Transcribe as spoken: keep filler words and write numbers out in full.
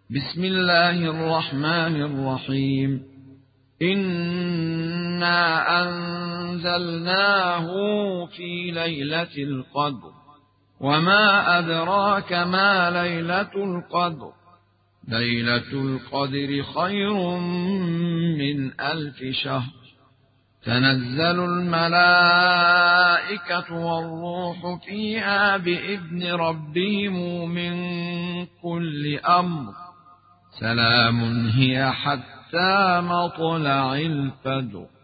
بسم الله الرحمن الرحيم. إنا أنزلناه في ليلة القدر، وما أدراك ما ليلة القدر. ليلة القدر خير من ألف شهر. تنزل الملائكة والروح فيها بإذن ربهم من كل أمر. سلام هي حتى مطلع الفجر.